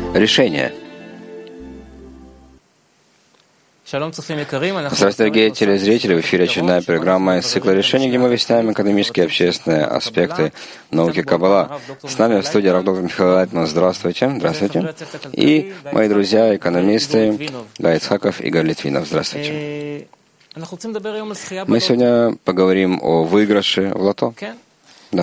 решения. Здравствуйте, дорогие телезрители! В эфире очередная программа из цикла решений, где мы выясняем экономические и общественные аспекты науки Каббала. С нами в студии рав доктор Михаил Лайтман. Здравствуйте! Здравствуйте! И мои друзья, экономисты Гай Ицхаков и Игорь Литвинов. Здравствуйте! Мы сегодня поговорим о выигрыше в лото. Да.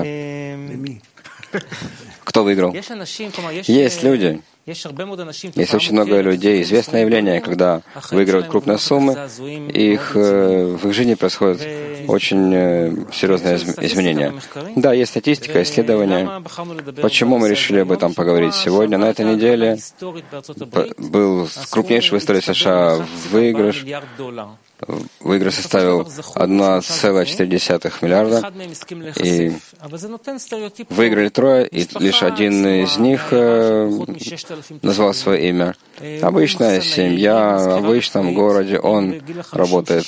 Кто выиграл? Есть люди. Есть очень много людей. Известное явление, когда выигрывают крупные суммы, в их жизни происходят очень серьезные изменения. Да, есть статистика, исследования. Почему мы решили об этом поговорить сегодня? На этой неделе был крупнейший в истории США выигрыш. Выигрыш составил 1,4 миллиарда, и выиграли трое, и лишь один из них назвал свое имя. Обычная семья, в обычном городе, он работает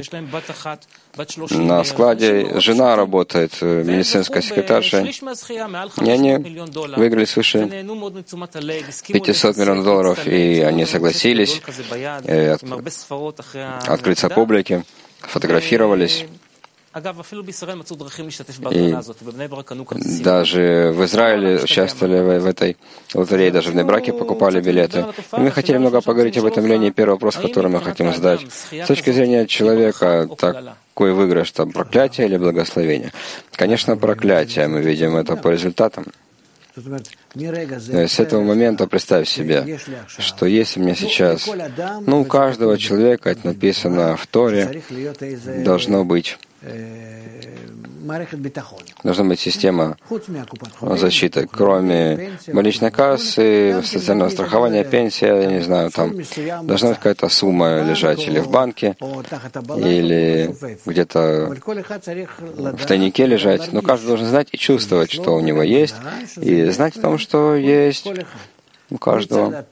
на складе, жена работает медицинской секретаршей, и они выиграли свыше 500 миллионов долларов, и они согласились открыться публике, фотографировались. И даже в Израиле участвовали в этой лотерее, даже в Нейбраке покупали билеты. И мы хотели много поговорить об этом явлении. Первый вопрос, который мы хотим задать. С точки зрения человека, такой выигрыш, это проклятие или благословение? Конечно, проклятие. Мы видим это по результатам. С этого момента представь себе, что если мне сейчас, у каждого человека, это написано в Торе, должна быть система защиты, кроме больничной кассы, социального страхования, пенсии, я не знаю, там должна быть какая-то сумма лежать или в банке, или где-то в тайнике лежать. Но каждый должен знать и чувствовать, что у него есть, и знать о том, что есть у каждого.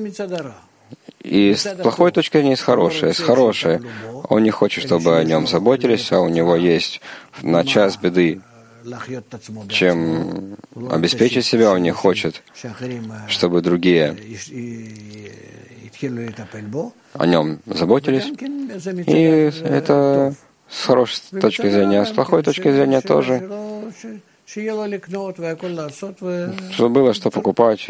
И с плохой точки зрения, с хорошей. Он не хочет, чтобы о нем заботились, а у него есть на час беды, чем обеспечить себя. Он не хочет, чтобы другие о нем заботились. И это с хорошей точки зрения, а с плохой точки зрения тоже. Чтобы было что покупать.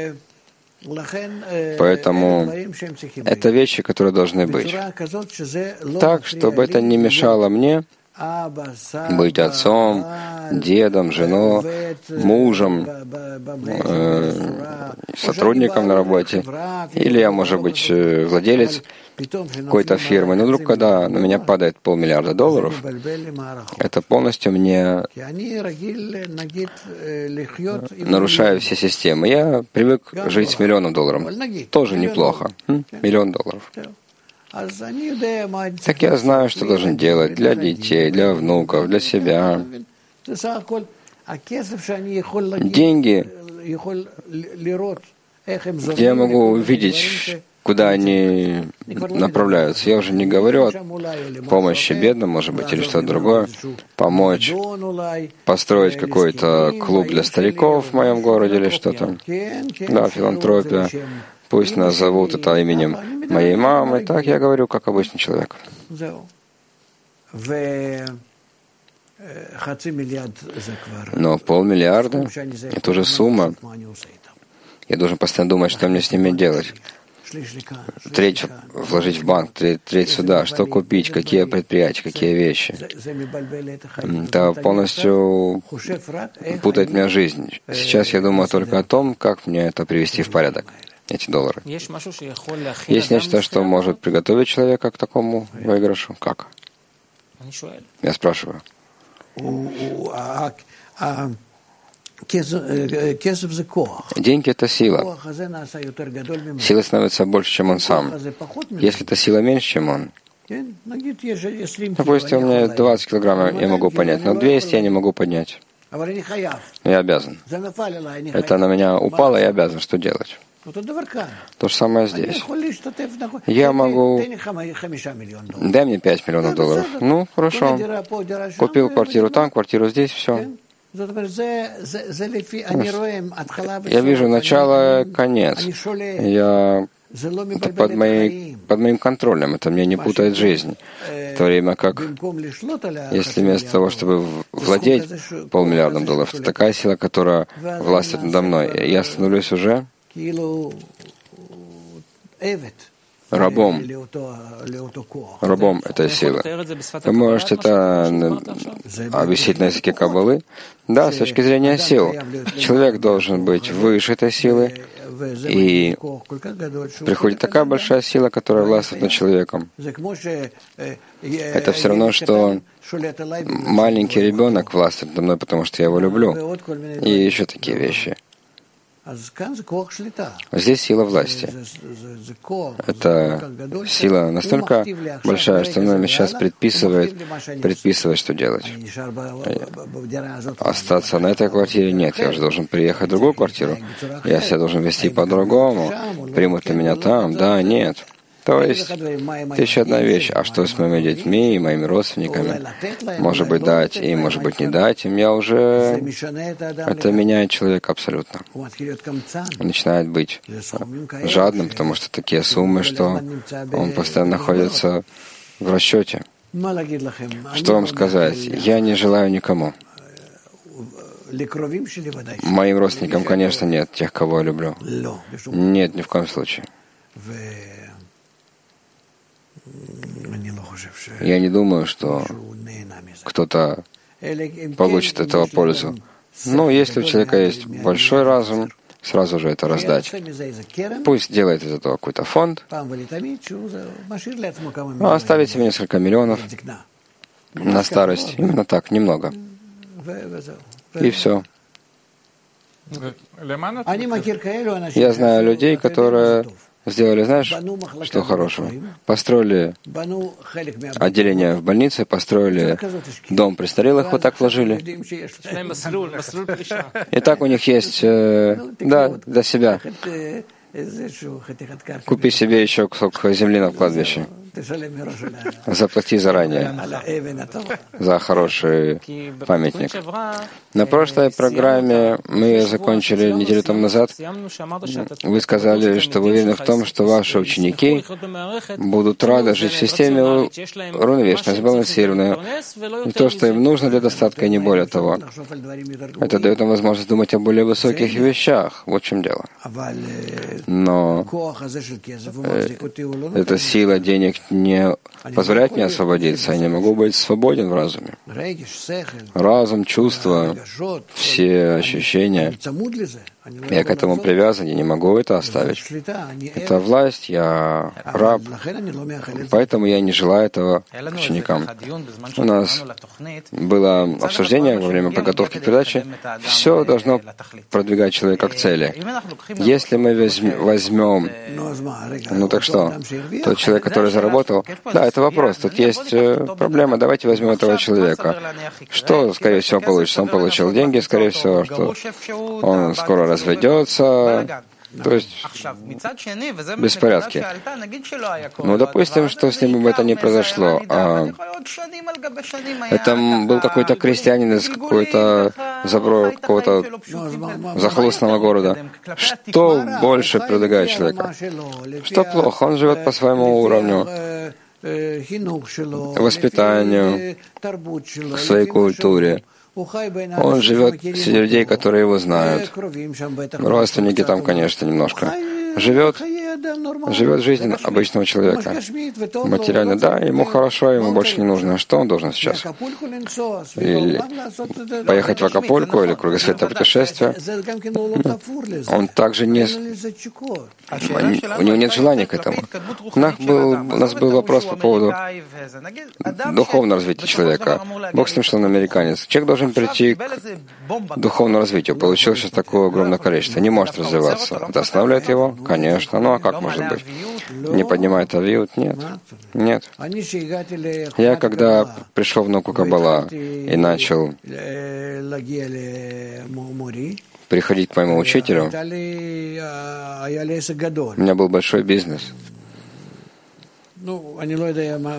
Поэтому это вещи, которые должны быть. Так, чтобы это не мешало мне быть отцом, дедом, женой, мужем, сотрудником на работе, или я, может быть, владелец какой-то фирмы. Но вдруг, когда на меня падает $500 миллиарда, это полностью мне нарушает все системы. Я привык жить с $1 миллион. Тоже неплохо. $1 миллион. Так я знаю, что должен делать для детей, для внуков, для себя. Деньги, где я могу увидеть, куда они направляются. Я уже не говорю о помощи бедным, может быть, или что-то другое. Помочь построить какой-то клуб для стариков в моем городе или что-то. Да, филантропия. Пусть нас зовут это именем моей мамы. Так я говорю, как обычный человек. Но $500 миллиарда — это уже сумма. Я должен постоянно думать, что мне с ними делать. Треть вложить в банк, треть сюда. Что купить, какие предприятия, какие вещи. Это полностью путает мне жизнь. Сейчас я думаю только о том, как мне это привести в порядок, эти доллары. Есть нечто, что может приготовить человека к такому выигрышу? Как? Я спрашиваю. Деньги — это сила. Сила становится больше, чем он сам. Если эта сила меньше, чем он, допустим, у меня 20 килограммов, я могу поднять, но 200 я не могу поднять. Я обязан. Это на меня упало, я обязан. Что делать? То же самое здесь. Я могу... Дай мне $5 миллионов. Ну, хорошо. Купил квартиру там, квартиру здесь, все. Я вижу начало, конец. Это под моим контролем, это мне не путает жизнь. В то время как, если вместо того, чтобы владеть $500 миллиарда, то такая сила, которая властит надо мной, я становлюсь уже рабом этой силы. Вы можете это объяснить на языке Каббалы? Да, с точки зрения сил. Человек должен быть выше этой силы, и приходит такая большая сила, которая властвует над человеком. Это все равно, что маленький ребенок властвует надо мной, потому что я его люблю. И еще такие вещи. Здесь сила власти. Это сила настолько большая, что она мне сейчас предписывает, что делать. Остаться на этой квартире? Нет, я уже должен приехать в другую квартиру. Я себя должен вести по-другому. Примут ли меня там? Да, нет. То есть, это еще одна вещь. А что с моими детьми и моими родственниками? Может быть, дать им, может быть, не дать им. Я уже... Это меняет человека абсолютно. Он начинает быть жадным, потому что такие суммы, что он постоянно находится в расчете. Что вам сказать? Я не желаю никому. Моим родственникам, конечно, нет, тех, кого я люблю. Нет, ни в коем случае. Я не думаю, что кто-то получит от этого пользу. Но если у человека есть большой разум, сразу же это раздать. Пусть делает из этого какой-то фонд, а оставить себе несколько миллионов на старость. Именно так, немного. И все. Я знаю людей, которые сделали, знаешь, что хорошего? Построили отделение в больнице, построили дом престарелых, вот так вложили. И так у них есть, да, для себя. Купи себе еще кусок земли на кладбище. Заплати заранее за хороший памятник. На прошлой программе мы закончили неделю тому назад. Вы сказали, что вы уверены в том, что ваши ученики будут рады жить в системе уравновешенной, сбалансированной. И то, что им нужно для достатка, и не более того. Это дает им возможность думать о более высоких вещах. Вот в чем дело. Но эта сила денег не позволяет мне освободиться. Я не могу быть свободен в разуме. Разум, чувства, все ощущения. Я к этому привязан, я не могу это оставить. Это власть, я раб. Поэтому я не желаю этого ученикам. У нас было обсуждение во время подготовки к передаче. Все должно продвигать человека к цели. Если мы возьмем, ну так что, тот человек, который заработал, да, это вопрос. Тут есть проблема. Давайте возьмем этого человека. Что, скорее всего, получится? Он получил деньги, скорее всего, что он скоро разведется, то есть беспорядки. Ну, допустим, что с ним это не произошло. Это был какой-то крестьянин из какого-то захолустного города. Что больше продвигает человека? Что плохо? Он живет по своему уровню, воспитанию, к своей культуре. Он живет среди людей, которые его знают. Родственники там, конечно, немножко. Живет жизнь обычного человека. Материально, да, ему хорошо, ему больше не нужно. Что он должен сейчас? Или поехать в Акапулько, или кругосветное путешествие? Он также не... У него нет желания к этому. У нас был вопрос по поводу духовного развития человека. Бог с ним, что он американец. Человек должен прийти к духовному развитию. Получил сейчас такое огромное количество. Не может развиваться. Это останавливает его? Конечно. Ну а как может быть? Не поднимает авиут? Нет. Нет. Я, когда пришел в науку Каббала и начал приходить к моему учителю, у меня был большой бизнес.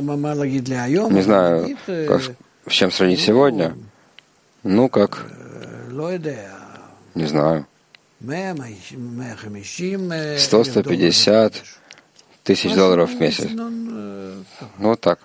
Не знаю, с чем сравнить сегодня. Ну, как Не знаю. 100-150 тысяч долларов в месяц. Ну, вот так.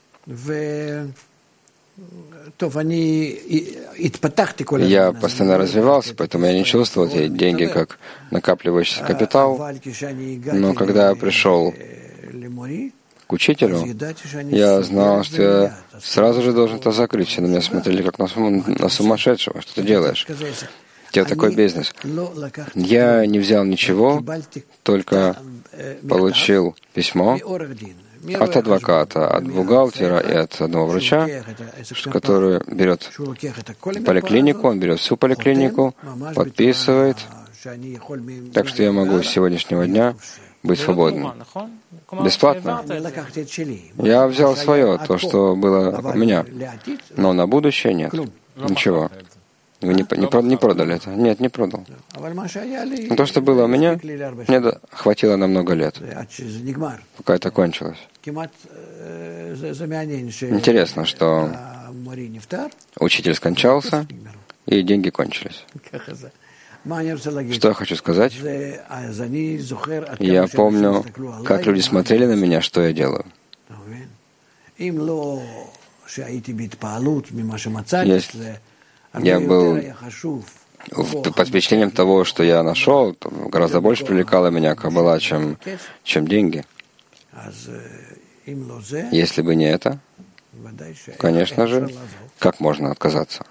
Я постоянно развивался, поэтому я не чувствовал эти деньги как накапливающийся капитал. Но когда я пришел к учителю, я знал, что я сразу же должен это закрыть. Все на меня смотрели как на сумасшедшего. Что ты делаешь? У тебя такой бизнес. Я не взял ничего, только получил письмо от адвоката, от бухгалтера и от одного врача, который берет поликлинику, он берет всю поликлинику, подписывает, так что я могу с сегодняшнего дня быть свободным. Бесплатно. Я взял свое, то, что было у меня, но на будущее нет. Ничего. Вы не продали это? Нет, не продал. Но то, что было у меня, мне хватило на много лет, пока это кончилось. Интересно, что учитель скончался, и деньги кончились. Что я хочу сказать? Я помню, как люди смотрели на меня, что я делаю. Если я был под впечатлением того, что я нашел, гораздо больше привлекало меня Каббала, чем деньги. Если бы не это, конечно же, как можно отказаться?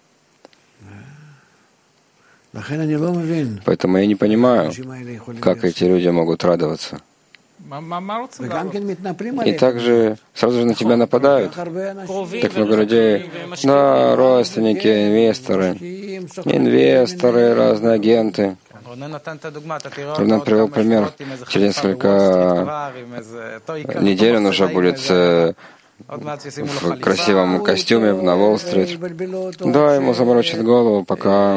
Поэтому я не понимаю, как эти люди могут радоваться. И также сразу же на тебя нападают. Так много людей, да, родственники, инвесторы, разные агенты. Равнан привел пример. Через несколько недель он уже будет в красивом костюме на Уолл-стрит. Да, ему заморочит голову, пока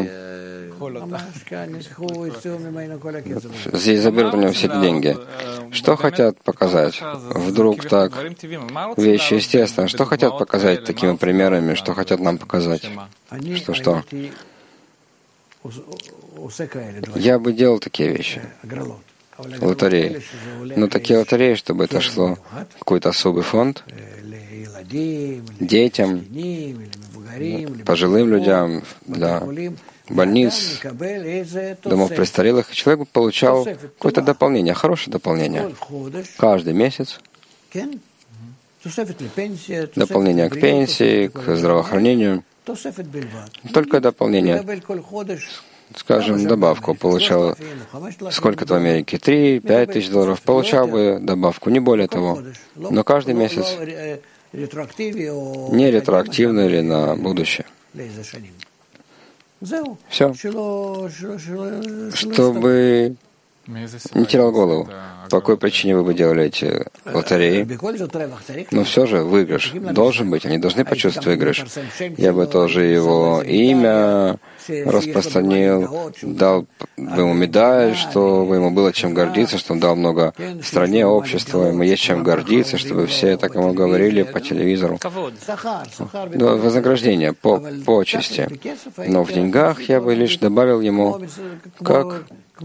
здесь заберут у него все эти деньги. Что хотят показать? Вдруг так. Вещи естественные. Что хотят показать такими примерами? Что хотят нам показать? Что? Я бы делал такие вещи. Лотереи. Но такие лотереи, чтобы это шло в какой-то особый фонд, детям, пожилым людям, для больниц, домов престарелых. Человек бы получал какое-то дополнение, хорошее дополнение. Каждый месяц. Дополнение к пенсии, к здравоохранению. Только дополнение. Скажем, добавку получал сколько-то в Америке, 3-5 тысяч долларов, получал бы добавку, не более того. Но каждый месяц не ретроактивно или на будущее. Все. Чтобы не терял голову. По какой причине вы бы делали эти лотереи? Но все же выигрыш должен быть. Они должны почувствовать выигрыш. Я бы тоже его имя распространил, дал бы ему медаль, чтобы ему было чем гордиться, что он дал много стране, обществу, ему есть чем гордиться, чтобы все так ему говорили по телевизору. Вознаграждение, почести. Но в деньгах я бы лишь добавил ему как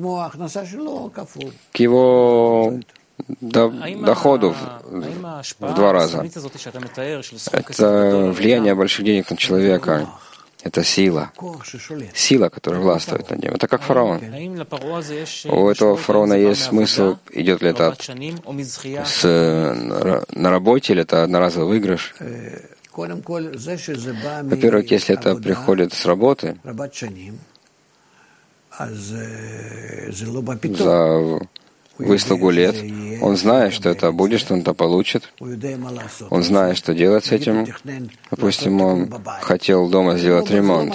к его доходу в 2 раза. Это влияние больших денег на человека. Это сила. Сила, которая властвует над ним. Это как фараон. У этого фараона есть смысл, идет ли это на работе, или это одноразовый выигрыш. Во-первых, если это приходит с работы, за выслугу лет, он знает, что это будет, что он это получит. Он знает, что делать с этим. Допустим, он хотел дома сделать ремонт.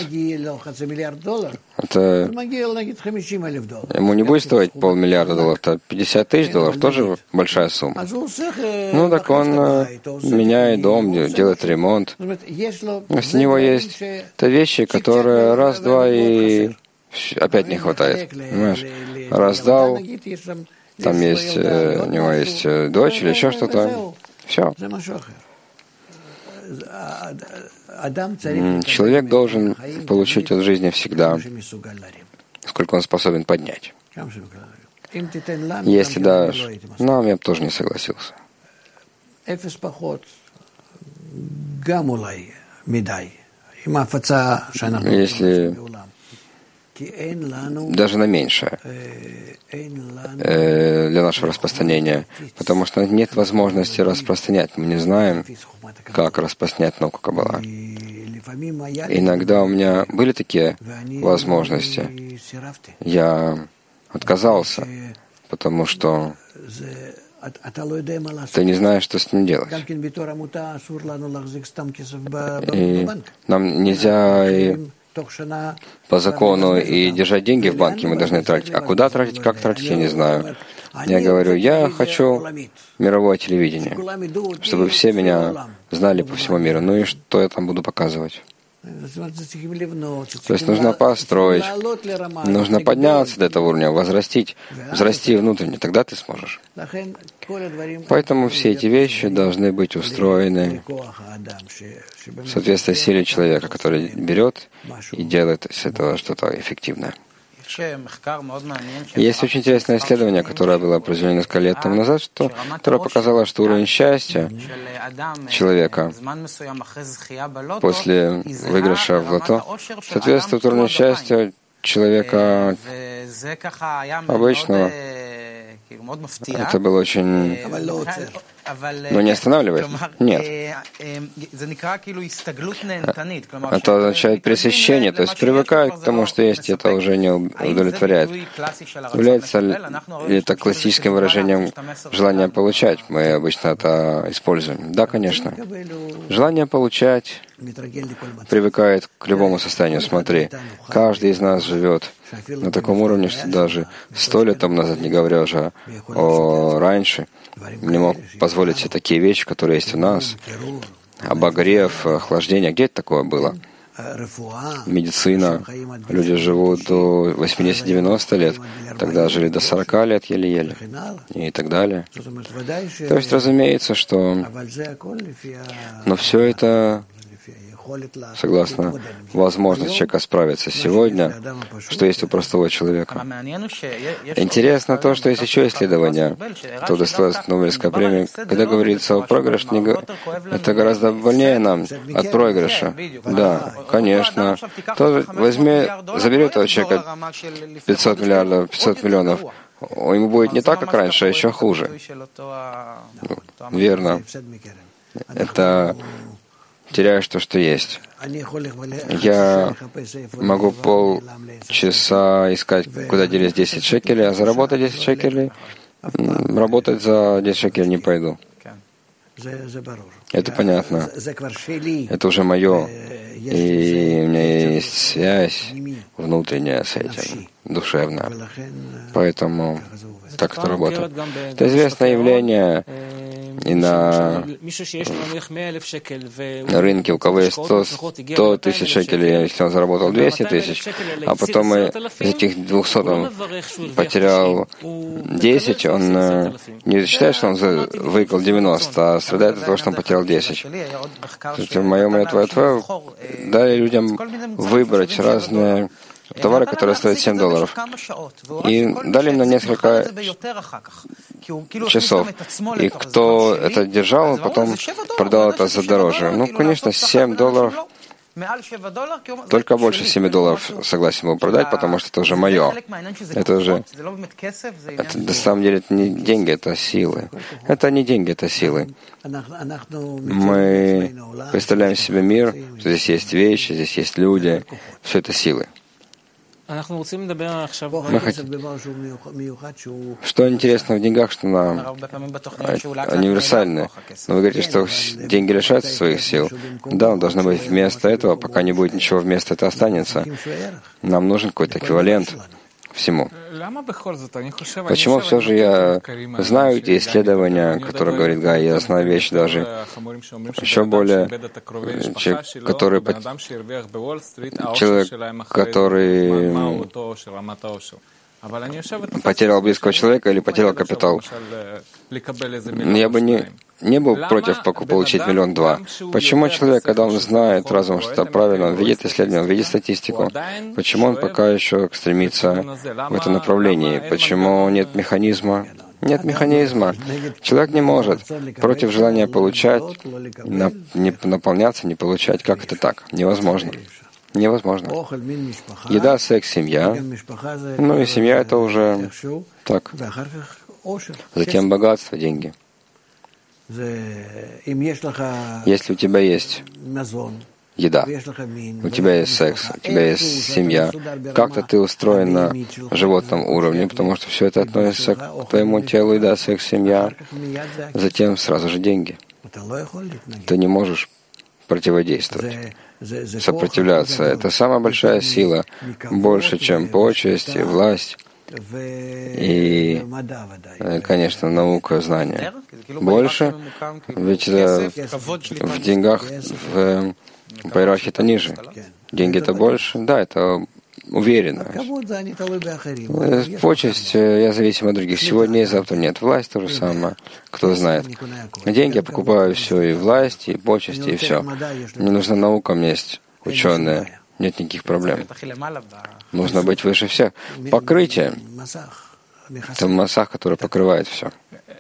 Это ему не будет стоить $500 000, это $50 000, тоже большая сумма. Ну так он меняет дом, делает ремонт. Если у него есть это вещи, которые раз-два и опять не хватает. Понимаешь? Раздал, там есть, у него есть дочь или еще что-то. Все. Человек должен получить от жизни всегда, сколько он способен поднять. Если дашь нам, я бы тоже не согласился. Если даже на меньшее для нашего распространения, потому что нет возможности распространять. Мы не знаем, как распространять науку Каббала. Иногда у меня были такие возможности. Я отказался, потому что ты не знаешь, что с ним делать. И нам нельзя и по закону и держать деньги в банке мы должны тратить. А куда тратить, как тратить, я не знаю. Я говорю, я хочу мировое телевидение, чтобы все меня знали по всему миру. Ну и что я там буду показывать? То есть нужно построить, нужно подняться до этого уровня, возрасти внутренне, тогда ты сможешь. Поэтому все эти вещи должны быть устроены в соответствии с силой человека, который берет и делает из этого что-то эффективное. Есть очень интересное исследование, которое было произведено несколько лет тому назад, которое показало, что уровень счастья человека после выигрыша в лото соответствует уровню счастья человека обычного. Это было очень... Но не останавливает? Нет. Это означает пресыщение, то есть привыкает к тому, что есть, и это уже не удовлетворяет. Является ли это классическим выражением желания получать? Мы обычно это используем. Да, конечно. Желание получать привыкает к любому состоянию. Смотри, каждый из нас живет на таком уровне, что даже 100 лет тому назад, не говоря уже о раньше, не мог позволить себе такие вещи, которые есть у нас. Обогрев, охлаждение. Где это такое было? Медицина. Люди живут до 80-90 лет. Тогда жили до 40 лет еле-еле. И так далее. То есть, разумеется, что... Но все это... согласно возможности человека справиться сегодня, что есть у простого человека. Интересно то, что есть еще исследования, кто достоин Нобелевской премии, когда говорится о проигрыше, это гораздо больнее нам от проигрыша. Да, конечно. Забери этого человека 500 миллиардов, 500 миллионов, ему будет не так, как раньше, а еще хуже. Верно. Это теряешь то, что есть. Я могу полчаса искать, куда делись 10 шекелей, а заработать 10 шекелей, работать за 10 шекелей не пойду. Это понятно. Это уже мое. И у меня есть связь внутренняя с этим, душевная. Поэтому так это работает. Это известное явление и на рынке, у кого есть 100 тысяч шекелей, если он заработал 200 тысяч, а потом из этих 200 он потерял 10, он не считает, что он выиграл 90, а страдает от того, что он потерял 10. Мое, твое, дали людям выбрать разные товары, которые стоят $7. И дали на несколько часов. И кто это держал, потом продал это за дороже. Ну, конечно, $7. Только больше $7 согласен был продать, потому что это уже мое. Это на самом деле это не деньги, это силы. Это не деньги, это силы. Мы представляем себе мир, что здесь есть вещи, здесь есть люди. Все это силы. Что интересно в деньгах, что универсальны. Но вы говорите, что деньги лишаются своих сил. Да, но должно быть вместо этого, пока не будет ничего вместо этого останется. Нам нужен какой-то эквивалент всему. Почему все же я знаю эти исследования, которые говорит Гай, я знаю вещи даже еще более, человек, который потерял близкого человека или потерял капитал. Я бы не не был против получить 1,2 миллиона. Почему человек, когда он знает разум, что это правильно, он видит исследования, он видит статистику, почему он пока еще стремится в этом направлении? Почему нет механизма? Нет механизма. Человек не может против желания получать, не наполняться, не получать. Как это так? Невозможно. Невозможно. Еда, секс, семья. Ну и семья — это уже так. Затем богатство, деньги. Если у тебя есть еда, у тебя есть секс, у тебя есть семья, как-то ты устроен на животном уровне, потому что все это относится к твоему телу, еда, секс, семья, затем сразу же деньги. Ты не можешь противодействовать, сопротивляться. Это самая большая сила, больше, чем почесть и власть. И, конечно, наука, знания. Больше, ведь в деньгах, по иерархии это ниже. Деньги это больше, да, это уверенно. Почесть, я зависим от других. Сегодня и завтра нет. Власть то же самое. Кто знает. Деньги я покупаю все, и власть, и почесть, и все. Мне нужна наука, у меня есть ученые. Нет никаких проблем. Нужно быть выше всех. Покрытие. Это массах, который покрывает все.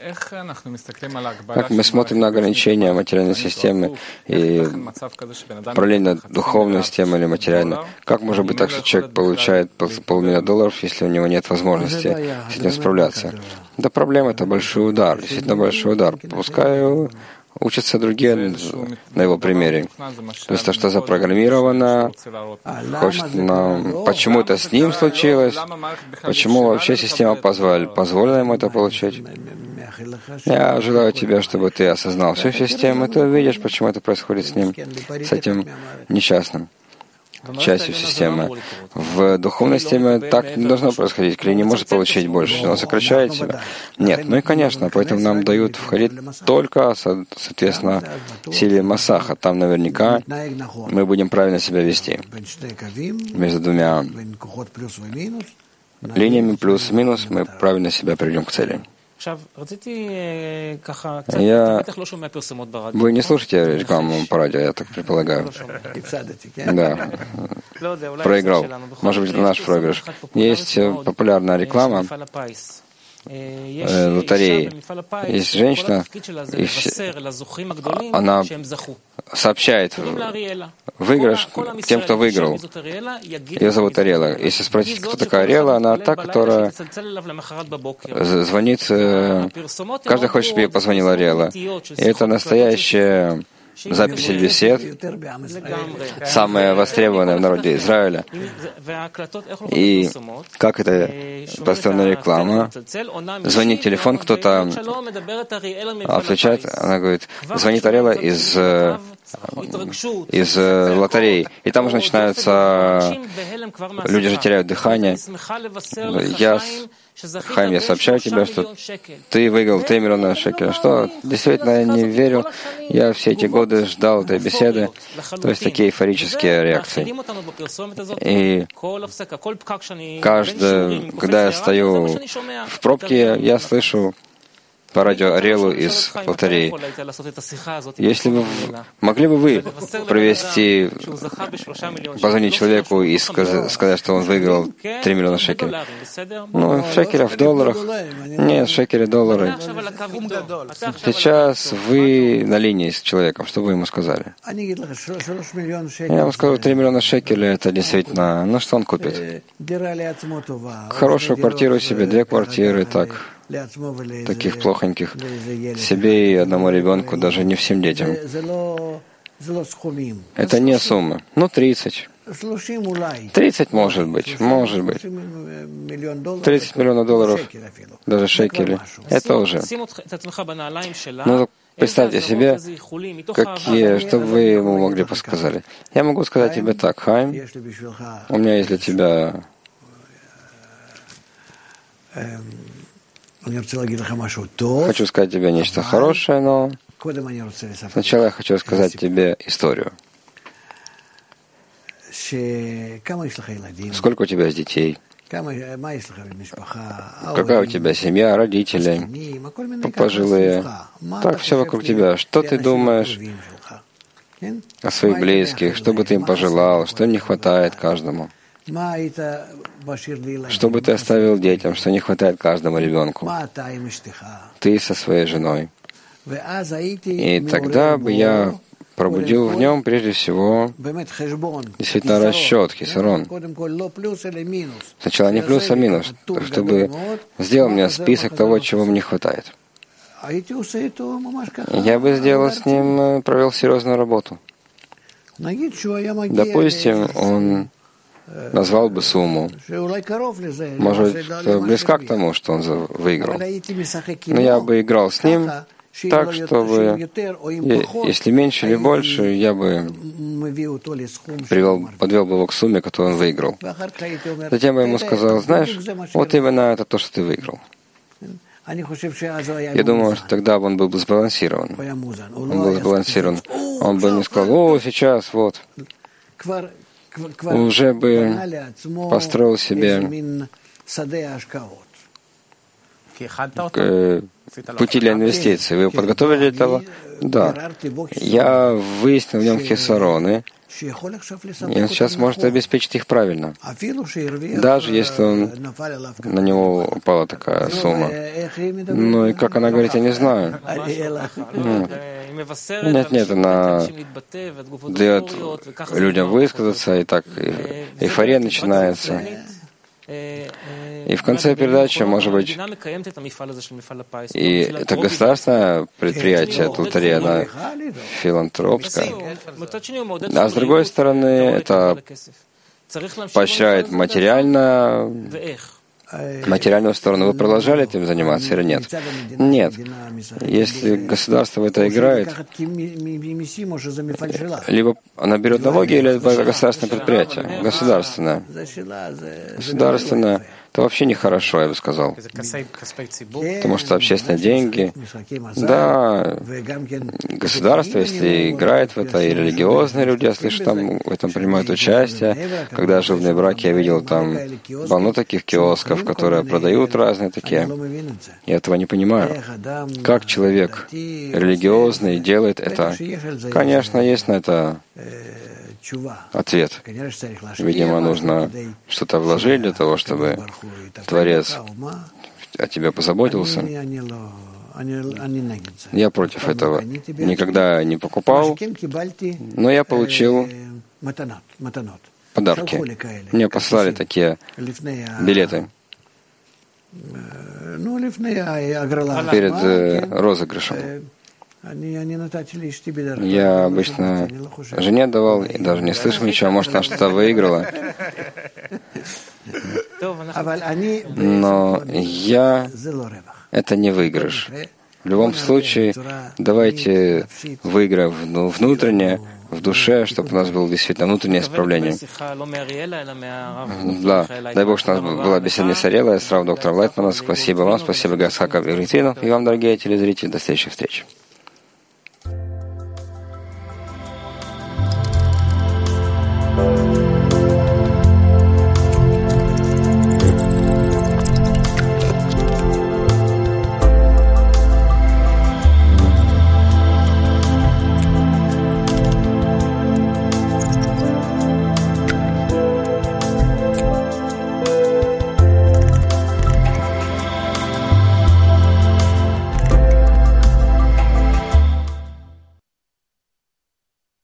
Как мы смотрим на ограничения материальной системы и параллельно духовной системы или материальной, как может быть так, что человек получает $500 000, если у него нет возможности с этим справляться? Да, проблема — это большой удар, действительно большой удар. Пускай учатся другие на его примере. То есть то, что запрограммировано, хочет нам, почему это с ним случилось, почему вообще система позволила ему это получить. Я желаю тебе, чтобы ты осознал всю систему, и ты увидишь, почему это происходит с ним, с этим несчастным, частью системы. В духовной системе так не должно происходить. Клей не может получить больше, он сокращает себя. Нет, ну и конечно, поэтому нам дают входить только, соответственно, силе Масаха. Там наверняка мы будем правильно себя вести. Между двумя линиями плюс и минус мы правильно себя приведем к цели. Вы не слушаете рекламу по радио, я так предполагаю. Да. Проиграл. Может быть, это наш проигрыш. Есть популярная реклама лотереи. Есть женщина, и она сообщает выигрыш тем, кто выиграл. Ее зовут Арела. Если спросить, кто такая Арела, она та, которая звонит... Каждый хочет, чтобы ей позвонила Арела. И это настоящая записи бесед, самая востребованная в народе Израиля. И как это постоянная реклама? Звонит телефон, кто-то отвечает, она говорит, звонит Арела из лотереи. И там уже начинаются... Люди же теряют дыхание. Хайм, я сообщаю тебе, что ты выиграл 3 миллиона шекелей. Что? Действительно, я не верил. Я все эти годы ждал этой беседы. То есть такие эйфорические реакции. И когда я стою в пробке, я слышу по радио Арелу из лотереи. Если бы могли бы вы провести, позвонить человеку и сказать, что он выиграл 3 миллиона шекелей? Ну, в шекелях, в долларах. Нет, шекели, доллары. Сейчас вы на линии с человеком. Что вы ему сказали? Я вам скажу, 3 миллиона шекелей — это действительно... Ну, что он купит? Хорошую квартиру себе, 2 квартиры, так... таких плохоньких, себе и одному ребенку, даже не всем детям. Это не сумма. Ну, 30. 30 может быть. 30 миллионов долларов, даже шекели. Это уже. Ну, представьте себе, что вы ему могли бы сказать. Я могу сказать тебе так: Хайм, у меня есть для тебя... Хочу сказать тебе нечто хорошее, но сначала я хочу сказать тебе историю. Сколько у тебя есть детей? Какая у тебя семья, родители, пожилые. Так, все вокруг тебя. Что ты думаешь о своих близких? Что бы ты им пожелал? Что им не хватает каждому? Что бы ты оставил детям? Что не хватает каждому ребенку? Ты со своей женой. И тогда бы я пробудил в нем прежде всего действительно расчет, хисарон. Сначала не плюс, а минус, чтобы сделал мне список того, чего мне не хватает. Я бы сделал с ним, провел серьезную работу. Допустим, он назвал бы сумму, может, близка к тому, что он выиграл. Но я бы играл с ним так, чтобы, если меньше или больше, я бы подвел бы его к сумме, которую он выиграл. Затем я ему сказал, знаешь, вот именно это то, что ты выиграл. Я думаю, что тогда он был бы сбалансирован. Он был сбалансирован. Он бы не сказал, о, сейчас, вот. Уже бы построил себе пути для инвестиций. Вы подготовили для этого? Да. Я выяснил в нем хисароны, и он сейчас может обеспечить их правильно. Даже если на него упала такая сумма. Ну и как она говорит, я не знаю. Нет, она дает людям высказаться, и так эйфория начинается. И в конце передачи, может быть, и это государственное предприятие, это лотерея, она филантропская. А с другой стороны, это поощряет материальную сторону. Вы продолжали этим заниматься или нет? Нет. Если государство в это играет, либо она берет налоги, или это государственное предприятие. Государственное. Государственное. Это вообще нехорошо, я бы сказал. Потому что общественные деньги, да, государство, если играет в это, и религиозные люди, я слышу, там в этом принимают участие. Когда я жил в Нейбраке, я видел там полно таких киосков, которые продают разные такие. Я этого не понимаю. Как человек религиозный делает это? Конечно, есть на это ответ. Видимо, нужно что-то вложить для того, чтобы Творец о тебе позаботился. Я против этого. Никогда не покупал, но я получил подарки. Мне послали такие билеты перед розыгрышем. Я обычно жене давал, и даже не слышал ничего, может, она что-то выиграла. Но это не выигрыш. В любом случае, давайте выиграем внутренне, в душе, чтобы у нас было действительно внутреннее исправление. Да, дай Бог, что у нас была беседа не с Арелой, с Рав доктором Лайтманом. Спасибо вам, спасибо Гасхаков и Ритвину, и вам, дорогие телезрители. До следующих встреч.